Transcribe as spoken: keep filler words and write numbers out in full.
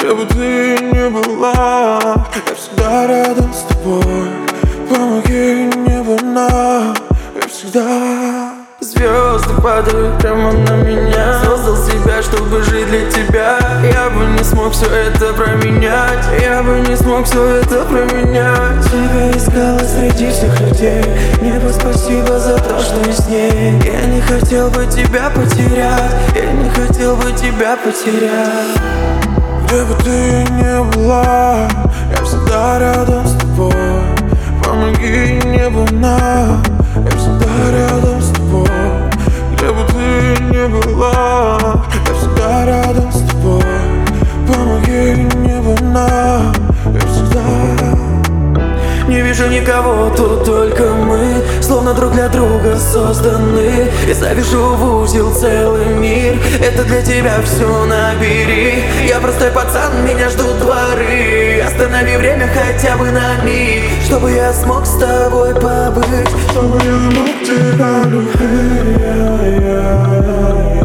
Где бы ты ни была, я всегда рядом с тобой. Помоги, небо нам, я всегда. Звезды падают прямо на меня. Создал себя, чтобы жить для тебя. Я бы не смог все это променять. Я бы не смог все это променять. Тебя искала среди всех людей. Небо, спасибо за то, что я с ней. Я не хотел бы тебя потерять. Я не хотел бы тебя потерять. Где бы ты ни была, я всегда рядом с тобой. Помоги, небо нам, я всегда рядом с тобой. Где бы ты ни была, я всегда рядом с тобой. Помоги, небо нам, я всегда. Не вижу никого, тут только мы, словно друг для друга созданы. И завяжу в узел целый мир. Это для тебя все набери. Я простой пацан, меня ждут дворы. Останови время хотя бы на миг, чтобы я смог с тобой побыть, чтобы я мог тебя любить.